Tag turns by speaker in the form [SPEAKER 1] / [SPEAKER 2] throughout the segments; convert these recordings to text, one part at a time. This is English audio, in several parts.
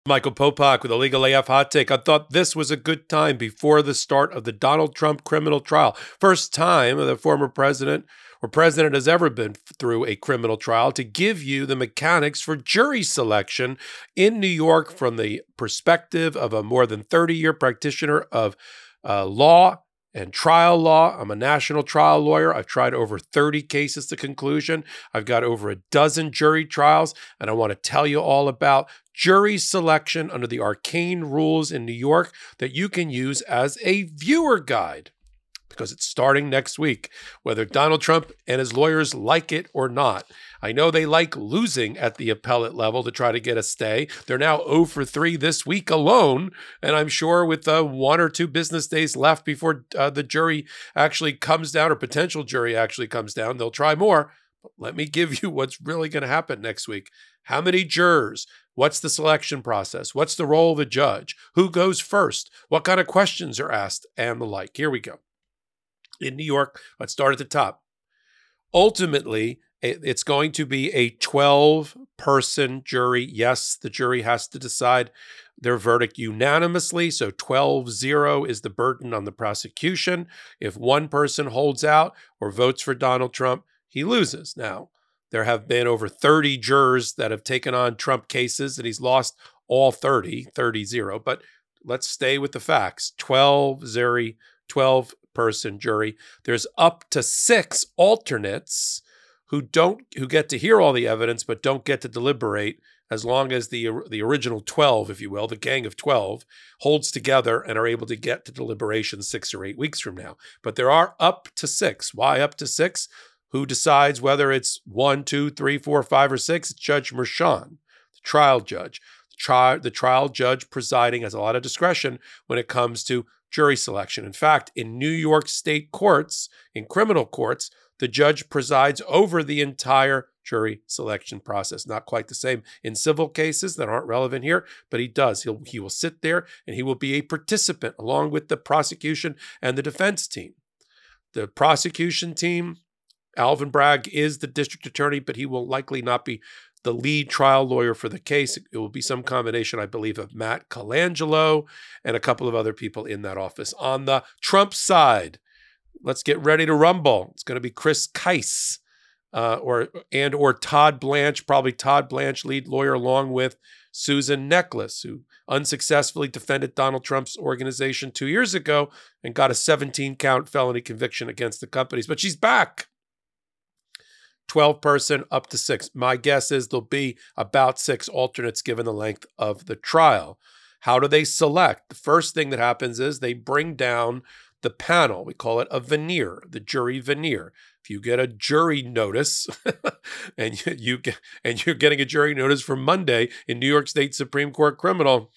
[SPEAKER 1] Michael Popak with a Legal AF Hot Take. I thought this was a good time before the start of the Donald Trump criminal trial. First time the former president or president has ever been through a criminal trial, to give you the mechanics for jury selection in New York from the perspective of a more than 30-year practitioner of law and trial law. I'm a national trial lawyer. I've tried over 30 cases to conclusion. I've got over a dozen jury trials, and I want to tell you all about jury selection under the arcane rules in New York that you can use as a viewer guide, because it's starting next week, whether Donald Trump and his lawyers like it or not. I know they like losing at the appellate level to try to get a stay. They're now 0 for 3 this week alone, and I'm sure with 1 or 2 business days left before the jury actually comes down, or potential jury actually comes down, they'll try more. But let me give you what's really going to happen next week. How many jurors? What's the selection process? What's the role of the judge? Who goes first? What kind of questions are asked? And the like. Here we go. In New York, let's start at the top. Ultimately, it's going to be a 12-person jury. Yes, the jury has to decide their verdict unanimously, so 12-0 is the burden on the prosecution. If one person holds out or votes for Donald Trump, he loses. Now, there have been over 30 jurors that have taken on Trump cases, and he's lost all 30-0. But let's stay with the facts. 12-0, 12-person jury. There's up to 6 alternates who get to hear all the evidence but don't get to deliberate, as long as the original 12, if you will, the gang of 12, holds together and are able to get to deliberation 6 or 8 weeks from now. But there are up to 6. Why up to 6? Who decides whether it's 1, 2, 3, 4, 5, or 6? It's Judge Merchan, the trial judge. The trial judge presiding has a lot of discretion when it comes to jury selection. In fact, in New York State courts, in criminal courts, the judge presides over the entire jury selection process. Not quite the same in civil cases that aren't relevant here, but he does. He will sit there and he will be a participant along with the prosecution and the defense team. The prosecution team, Alvin Bragg is the district attorney, but he will likely not be the lead trial lawyer for the case. It will be some combination, I believe, of Matt Colangelo and a couple of other people in that office. On the Trump side, let's get ready to rumble. It's going to be Chris Kise or Todd Blanche, probably Todd Blanche, lead lawyer, along with Susan Necheles, who unsuccessfully defended Donald Trump's organization 2 years ago and got a 17-count felony conviction against the companies. But she's back. 12-person, up to 6. My guess is there'll be about 6 alternates given the length of the trial. How do they select? The first thing that happens is they bring down the panel. We call it a veneer, the jury veneer. If you get a jury notice and you're getting a jury notice for Monday in New York State Supreme Court criminal,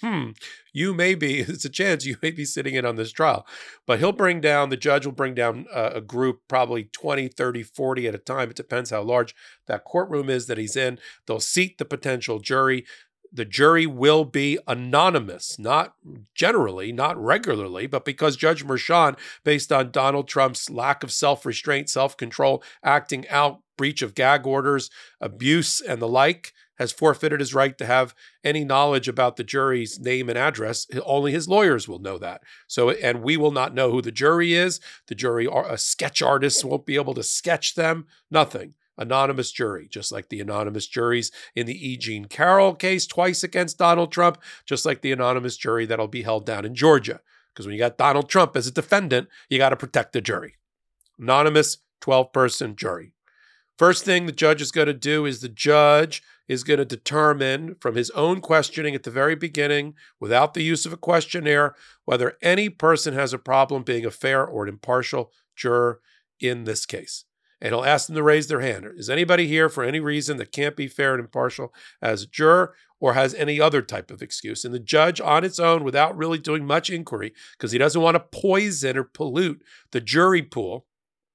[SPEAKER 1] it's a chance you may be sitting in on this trial. But the judge will bring down a group, probably 20, 30, 40 at a time. It depends how large that courtroom is that he's in. They'll seat the potential jury. The jury will be anonymous, not generally, not regularly, but because Judge Merchan, based on Donald Trump's lack of self-restraint, self-control, acting out, breach of gag orders, abuse, and the like, has forfeited his right to have any knowledge about the jury's name and address. Only his lawyers will know that. And we will not know who the jury is. The jury, sketch artists won't be able to sketch them. Nothing. Anonymous jury, just like the anonymous juries in the E. Jean Carroll case twice against Donald Trump, just like the anonymous jury that'll be held down in Georgia. Because when you got Donald Trump as a defendant, you got to protect the jury. Anonymous 12-person jury. First thing the judge is going to do is the judge is going to determine from his own questioning at the very beginning, without the use of a questionnaire, whether any person has a problem being a fair or an impartial juror in this case. And he'll ask them to raise their hand. Is anybody here for any reason that can't be fair and impartial as a juror, or has any other type of excuse? And the judge on its own, without really doing much inquiry, because he doesn't want to poison or pollute the jury pool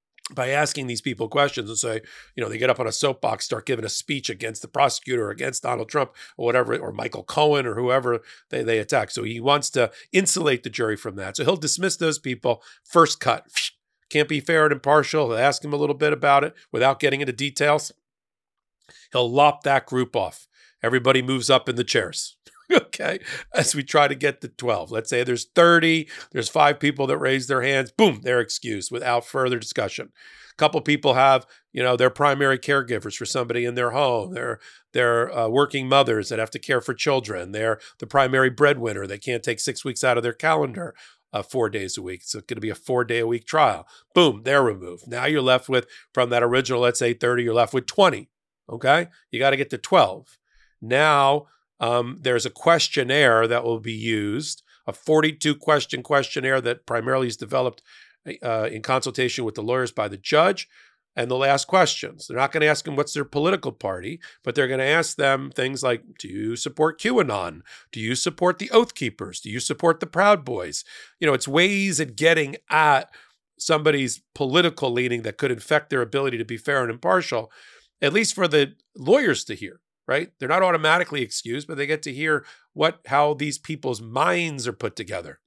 [SPEAKER 1] by asking these people questions and say, they get up on a soapbox, start giving a speech against the prosecutor or against Donald Trump or whatever, or Michael Cohen or whoever they attack. So he wants to insulate the jury from that. So he'll dismiss those people first cut. Can't be fair and impartial. He'll ask him a little bit about it without getting into details. He'll lop that group off. Everybody moves up in the chairs. Okay, as we try to get to 12. Let's say there's 30, there's 5 people that raise their hands, boom, they're excused without further discussion. A couple people have, their primary caregivers for somebody in their home. They're working mothers that have to care for children. They're the primary breadwinner. They can't take 6 weeks out of their calendar, 4 days a week. So it's going to be a 4-day-a-week trial. Boom, they're removed. Now you're left with, from that original, let's say 30, you're left with 20. Okay, you got to get to 12. Now, there's a questionnaire that will be used, a 42-question questionnaire that primarily is developed in consultation with the lawyers by the judge, and they'll ask questions. They're not going to ask them what's their political party, but they're going to ask them things like, do you support QAnon? Do you support the Oath Keepers? Do you support the Proud Boys? It's ways of getting at somebody's political leaning that could infect their ability to be fair and impartial, at least for the lawyers to hear. Right? They're not automatically excused, but they get to hear how these people's minds are put together.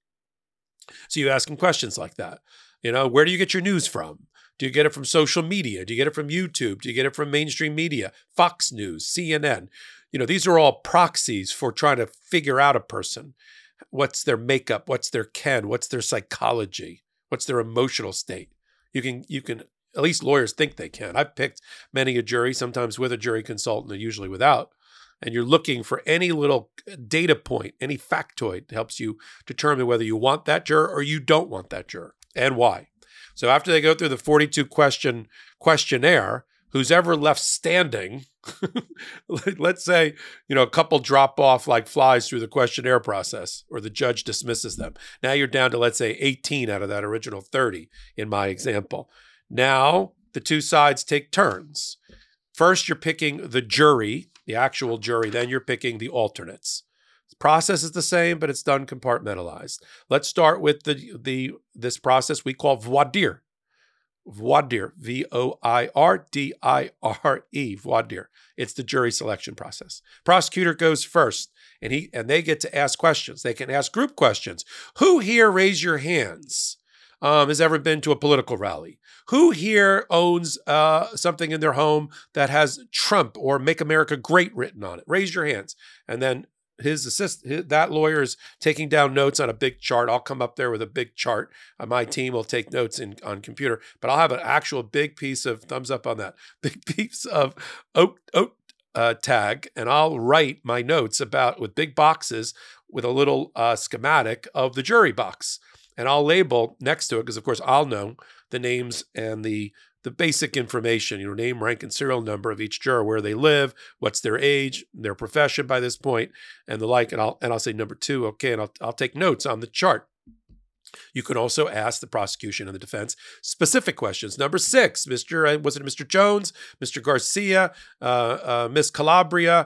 [SPEAKER 1] So you ask them questions like that. Where do you get your news from? Do you get it from social media? Do you get it from YouTube? Do you get it from mainstream media? Fox News, CNN? These are all proxies for trying to figure out a person. What's their makeup? What's their ken? What's their psychology? What's their emotional state? You can at least lawyers think they can. I've picked many a jury, sometimes with a jury consultant and usually without. And you're looking for any little data point, any factoid that helps you determine whether you want that juror or you don't want that juror and why. So after they go through the 42-question questionnaire, who's ever left standing, let's say, a couple drop off like flies through the questionnaire process or the judge dismisses them. Now you're down to, let's say, 18 out of that original 30 in my example. Now, the two sides take turns. First, you're picking the jury, the actual jury. Then you're picking the alternates. The process is the same, but it's done compartmentalized. Let's start with this process we call voir dire. Voir dire, V-O-I-R-D-I-R-E, voir dire. It's the jury selection process. Prosecutor goes first, and they get to ask questions. They can ask group questions. Who here, raise your hands, has ever been to a political rally? Who here owns something in their home that has Trump or Make America Great written on it? Raise your hands. And then that lawyer is taking down notes on a big chart. I'll come up there with a big chart. My team will take notes on computer, but I'll have an actual big piece of thumbs up on that, big piece of oat tag, and I'll write my notes with big boxes with a little schematic of the jury box. And I'll label next to it, because of course I'll know the names and the basic information, name, rank, and serial number of each juror, where they live, what's their age, their profession by this point, and the like. And I'll say number 2, okay, and I'll take notes on the chart. You can also ask the prosecution and the defense specific questions. Number 6, was it Mr. Jones, Mr. Garcia, Miss Calabria,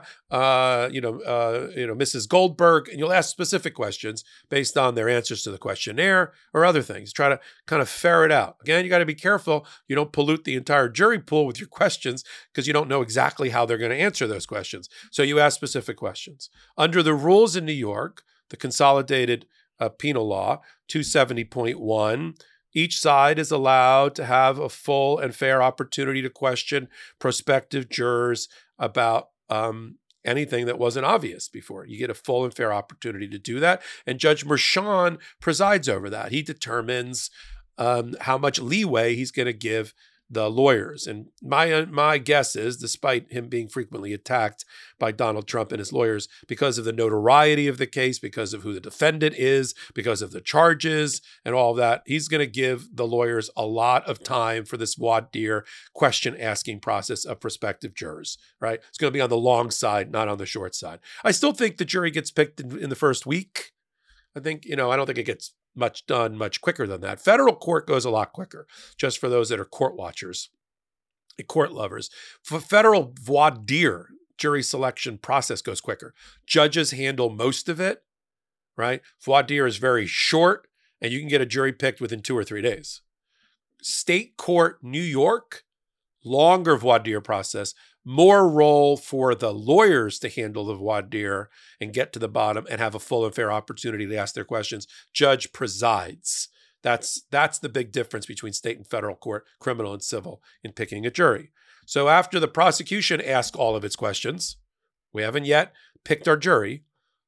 [SPEAKER 1] Mrs. Goldberg, and you'll ask specific questions based on their answers to the questionnaire or other things. Try to kind of ferret out. Again, you got to be careful you don't pollute the entire jury pool with your questions, because you don't know exactly how they're going to answer those questions. So you ask specific questions. Under the rules in New York, the Consolidated Penal Law 270.1, each side is allowed to have a full and fair opportunity to question prospective jurors about anything that wasn't obvious before. You get a full and fair opportunity to do that. And Judge Merchan presides over that. He determines how much leeway he's going to give the lawyers. And my guess is, despite him being frequently attacked by Donald Trump and his lawyers because of the notoriety of the case, because of who the defendant is, because of the charges and all of that, he's going to give the lawyers a lot of time for this voir dire question asking process of prospective jurors, right? It's going to be on the long side, not on the short side. I still think the jury gets picked in the first week. I think, I don't think it gets done much quicker than that. Federal court goes a lot quicker, just for those that are court watchers, court lovers. For federal voir dire, jury selection process goes quicker. Judges handle most of it, right? Voir dire is very short, and you can get a jury picked within 2 or 3 days. State court, New York, longer voir dire process, more role for the lawyers to handle the voir dire and get to the bottom and have a full and fair opportunity to ask their questions. Judge presides. That's the big difference between state and federal court, criminal and civil, in picking a jury. So after the prosecution asks all of its questions, we haven't yet picked our jury,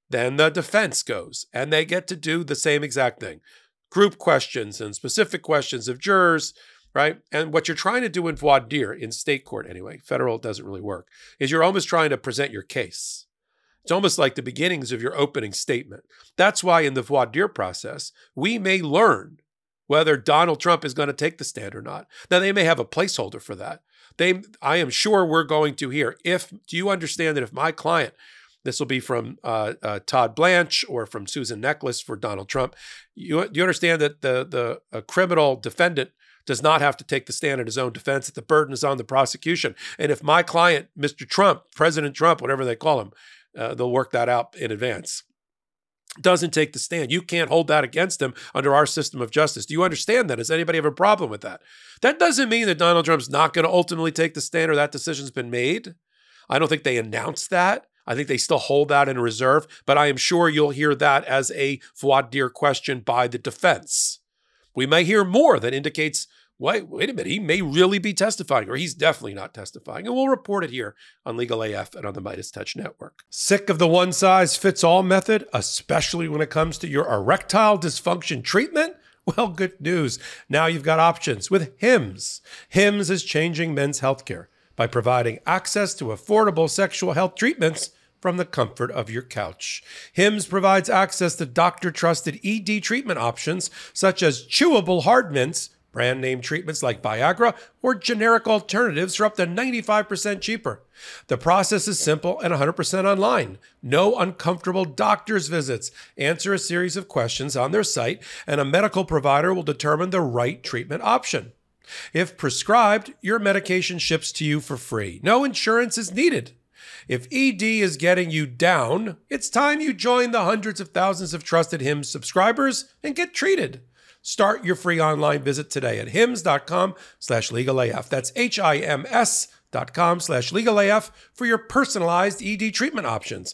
[SPEAKER 1] Then the defense goes, and they get to do the same exact thing. Group questions and specific questions of jurors, right? And what you're trying to do in voir dire, in state court anyway, federal doesn't really work, is you're almost trying to present your case. It's almost like the beginnings of your opening statement. That's why in the voir dire process, we may learn whether Donald Trump is going to take the stand or not. Now, they may have a placeholder for that. I am sure we're going to hear, do you understand that if my client, this will be from Todd Blanche or from Susan Necheles for Donald Trump, do you understand that the criminal defendant does not have to take the stand in his own defense, that the burden is on the prosecution. And if my client, Mr. Trump, President Trump, whatever they call him, they'll work that out in advance, doesn't take the stand, you can't hold that against him under our system of justice. Do you understand that? Does anybody have a problem with that? That doesn't mean that Donald Trump's not going to ultimately take the stand or that decision's been made. I don't think they announced that. I think they still hold that in reserve, but I am sure you'll hear that as a voir dire question by the defense. We may hear more that indicates, wait a minute, he may really be testifying, or he's definitely not testifying. And we'll report it here on Legal AF and on the MeidasTouch Network. Sick of the one-size-fits-all method, especially when it comes to your erectile dysfunction treatment? Well, good news. Now you've got options with Hims. Hims is changing men's healthcare by providing access to affordable sexual health treatments from the comfort of your couch. Hims provides access to doctor-trusted ED treatment options such as chewable hard mints, brand name treatments like Viagra, or generic alternatives for up to 95% cheaper. The process is simple and 100% online. No uncomfortable doctor's visits. Answer a series of questions on their site, and a medical provider will determine the right treatment option. If prescribed, your medication ships to you for free. No insurance is needed. If ED is getting you down, it's time you join the hundreds of thousands of trusted Hims subscribers and get treated. Start your free online visit today at hims.com/legalaf. That's HIMS.com/legalaf for your personalized ED treatment options.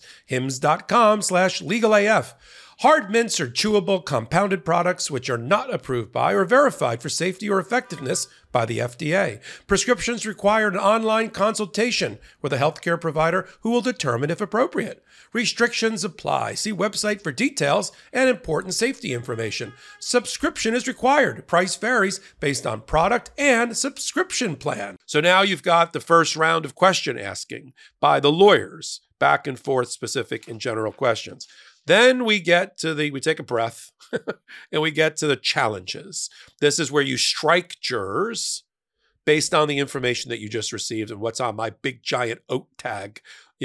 [SPEAKER 1] hims.com/legalaf. Hard mints are chewable, compounded products which are not approved by or verified for safety or effectiveness by the FDA. Prescriptions require an online consultation with a healthcare provider who will determine if appropriate. Restrictions apply. See website for details and important safety information. Subscription is required. Price varies based on product and subscription plan. So now you've got the first round of question asking by the lawyers, back and forth, specific and general questions. Then we take a breath and we get to the challenges. This is where you strike jurors based on the information that you just received and what's on my big giant oat tag,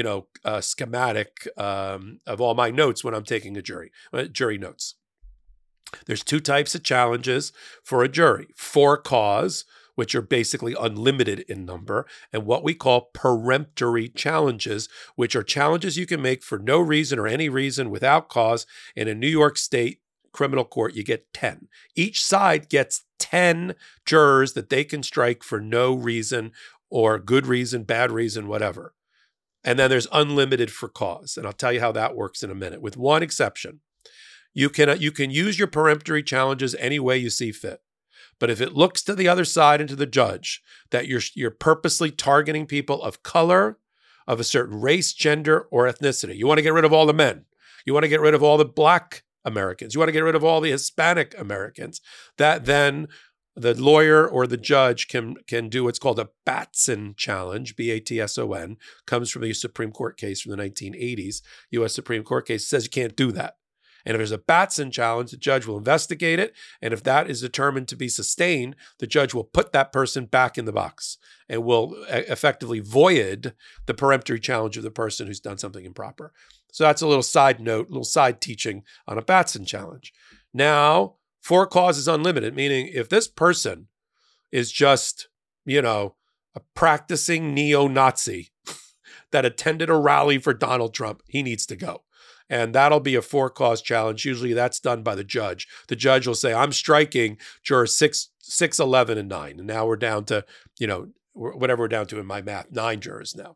[SPEAKER 1] schematic of all my notes when I'm taking a jury notes. There's two types of challenges for a jury: for cause, which are basically unlimited in number, and what we call peremptory challenges, which are challenges you can make for no reason or any reason without cause. In a New York State criminal court, you get 10. Each side gets 10 jurors that they can strike for no reason or good reason, bad reason, whatever. And then there's unlimited for cause. And I'll tell you how that works in a minute, with one exception. You can use your peremptory challenges any way you see fit. But if it looks to the other side and to the judge that you're purposely targeting people of color, of a certain race, gender, or ethnicity, you want to get rid of all the men, you want to get rid of all the Black Americans, you want to get rid of all the Hispanic Americans, that then the lawyer or the judge can do what's called a Batson challenge, B-A-T-S-O-N, comes from the Supreme Court case from the 1980s. U.S. Supreme Court case says you can't do that. And if there's a Batson challenge, the judge will investigate it. And if that is determined to be sustained, the judge will put that person back in the box and will effectively void the peremptory challenge of the person who's done something improper. So that's a little side note, little side teaching on a Batson challenge. Now, for cause is unlimited, meaning if this person is just, a practicing neo-Nazi that attended a rally for Donald Trump, he needs to go. And that'll be a for-cause challenge. Usually that's done by the judge. The judge will say, I'm striking jurors 6, 11, and 9. And now we're down to, whatever we're down to in my math, 9 jurors now.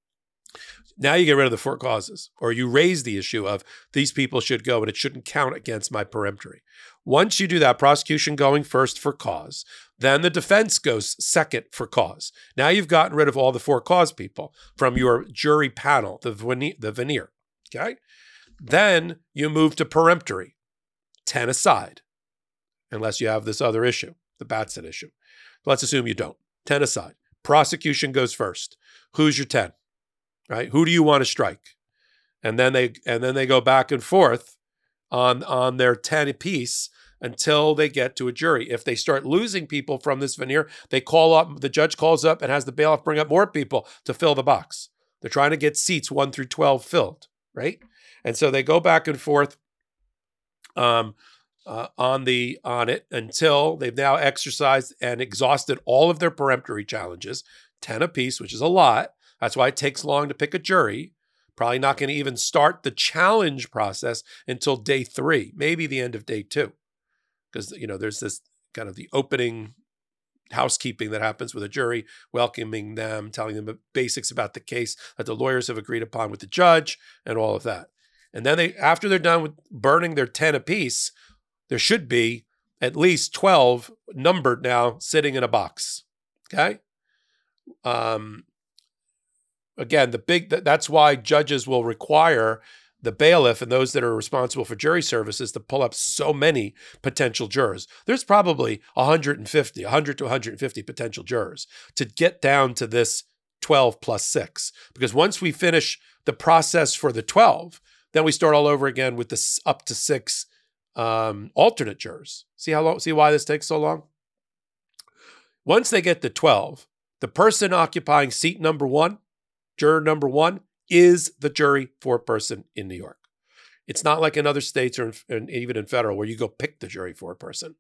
[SPEAKER 1] Now you get rid of the for causes, or you raise the issue of these people should go and it shouldn't count against my peremptory. Once you do that, prosecution going first for cause, then the defense goes second for cause. Now you've gotten rid of all the for cause people from your jury panel, the veneer, okay? Then you move to peremptory, 10 aside, unless you have this other issue, the Batson issue. Let's assume you don't. 10 aside. Prosecution goes first. Who's your 10? Right? Who do you want to strike? And then they go back and forth on their 10 apiece until they get to a jury. If they start losing people from this veneer, the judge calls up and has the bailiff bring up more people to fill the box. They're trying to get seats 1 through 12 filled, right? And so they go back and forth on it until they've now exercised and exhausted all of their peremptory challenges, 10 apiece, which is a lot. That's why it takes long to pick a jury. Probably not going to even start the challenge process until day 3, maybe the end of day 2. Because, there's this kind of the opening housekeeping that happens with a jury, welcoming them, telling them the basics about the case that the lawyers have agreed upon with the judge and all of that. And then after they're done with burning their 10 apiece, there should be at least 12 numbered now sitting in a box. Okay? Again, that's why judges will require the bailiff and those that are responsible for jury services to pull up so many potential jurors. There's probably 100 to 150 potential jurors to get down to this 12 plus 6. Because once we finish the process for the 12, then we start all over again with this up to 6 alternate jurors. See why this takes so long? Once they get to 12, the person occupying seat number 1, juror number 1, is the jury foreperson in New York. It's not like in other states or even in federal where you go pick the jury foreperson.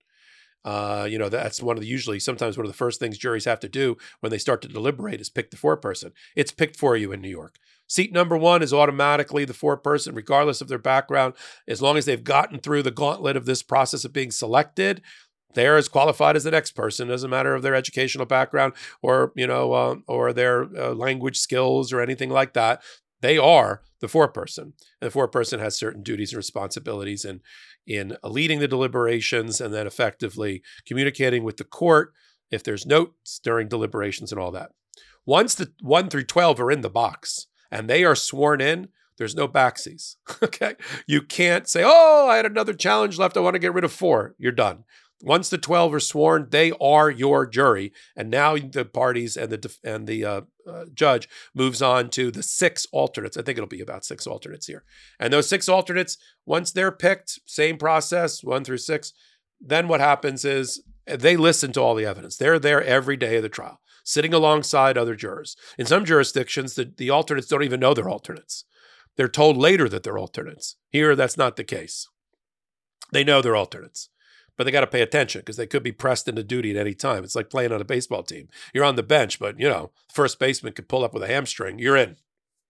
[SPEAKER 1] That's sometimes one of the first things juries have to do when they start to deliberate is pick the foreperson. It's picked for you in New York. Seat number 1 is automatically the foreperson, regardless of their background. As long as they've gotten through the gauntlet of this process of being selected, they're as qualified as the next person. It doesn't matter of their educational background or their language skills or anything like that. They are the foreperson. And the foreperson has certain duties and responsibilities in leading the deliberations and then effectively communicating with the court if there's notes during deliberations and all that. Once the 1 through 12 are in the box and they are sworn in, there's no backsies. Okay? You can't say, I had another challenge left. I want to get rid of 4. You're done. Once the 12 are sworn, they are your jury. And now the parties and the judge moves on to the 6 alternates. I think it'll be about 6 alternates here. And those 6 alternates, once they're picked, same process, 1 through 6, then what happens is they listen to all the evidence. They're there every day of the trial, sitting alongside other jurors. In some jurisdictions, the alternates don't even know they're alternates. They're told later that they're alternates. Here, that's not the case. They know they're alternates. But they got to pay attention because they could be pressed into duty at any time. It's like playing on a baseball team. You're on the bench, but, first baseman could pull up with a hamstring. You're in.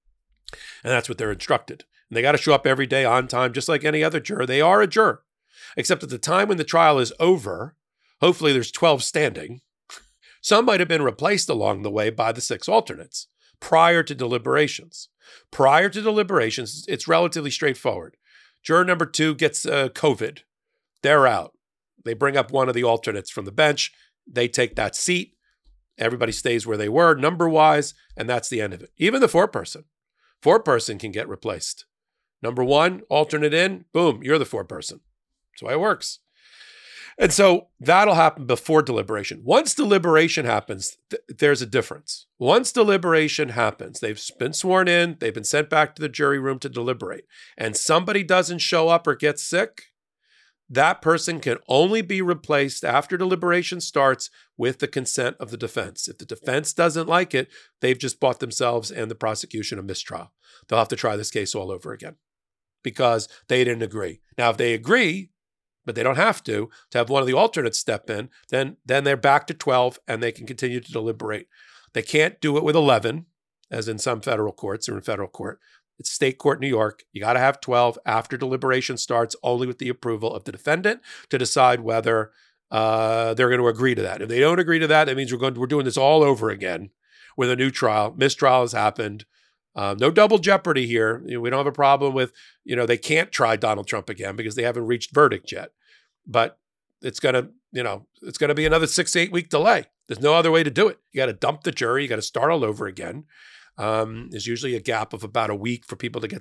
[SPEAKER 1] And that's what they're instructed. And they got to show up every day on time, just like any other juror. They are a juror. Except at the time when the trial is over, hopefully there's 12 standing. Some might have been replaced along the way by the 6 alternates prior to deliberations. Prior to deliberations, it's relatively straightforward. Juror number 2 gets COVID. They're out. They bring up one of the alternates from the bench. They take that seat. Everybody stays where they were number-wise, and that's the end of it. Even the foreperson. Foreperson can get replaced. Number 1, alternate in, boom, you're the foreperson. That's why it works. And so that'll happen before deliberation. Once deliberation happens, there's a difference. Once deliberation happens, they've been sworn in, they've been sent back to the jury room to deliberate, and somebody doesn't show up or get sick, that person can only be replaced after deliberation starts with the consent of the defense. If the defense doesn't like it, they've just bought themselves and the prosecution a mistrial. They'll have to try this case all over again because they didn't agree. Now, if they agree, but they don't have to have one of the alternates step in, then they're back to 12 and they can continue to deliberate. They can't do it with 11, as in some federal courts or in federal court. It's state court, New York. You got to have 12 after deliberation starts, only with the approval of the defendant to decide whether they're going to agree to that. If they don't agree to that, that means we're doing this all over again with a new trial. Mistrial has happened. No double jeopardy here. We don't have a problem with, they can't try Donald Trump again because they haven't reached verdict yet. But it's going to be another 6 to 8 week delay. There's no other way to do it. You got to dump the jury. You got to start all over again. There's usually a gap of about a week for people to get their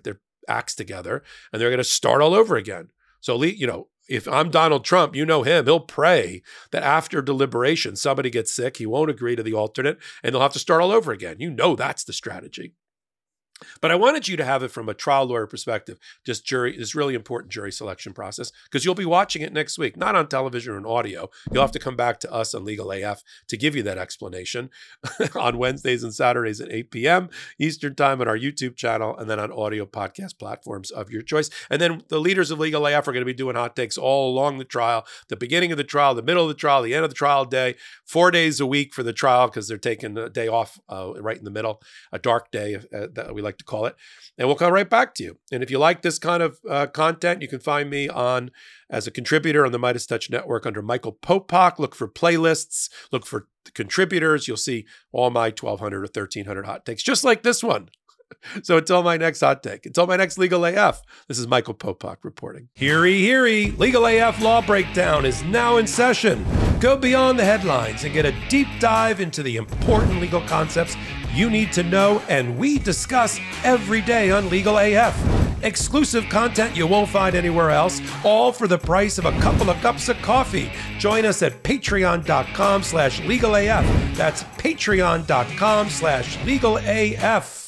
[SPEAKER 1] acts together, and they're going to start all over again. So, if I'm Donald Trump, you know him, he'll pray that after deliberation, somebody gets sick, he won't agree to the alternate, and they'll have to start all over again. You know that's the strategy. But I wanted you to have it from a trial lawyer perspective, this really important jury selection process, because you'll be watching it next week, not on television or in audio. You'll have to come back to us on Legal AF to give you that explanation on Wednesdays and Saturdays at 8 p.m. Eastern Time on our YouTube channel, and then on audio podcast platforms of your choice. And then the leaders of Legal AF are going to be doing hot takes all along the trial, the beginning of the trial, the middle of the trial, the end of the trial day, 4 days a week for the trial, because they're taking a day off right in the middle, a dark day that we like to call it. And we'll come right back to you. And if you like this kind of content, you can find me as a contributor on the Midas Touch Network under Michael Popok. Look for playlists, look for contributors. You'll see all my 1,200 or 1,300 hot takes, just like this one. So until my next hot take, until my next Legal AF, this is Michael Popok reporting. Heary, heary, Legal AF Law Breakdown is now in session. Go beyond the headlines and get a deep dive into the important legal concepts you need to know, and we discuss every day on Legal AF. Exclusive content you won't find anywhere else, all for the price of a couple of cups of coffee. Join us at patreon.com/legalaf. That's patreon.com/legalaf.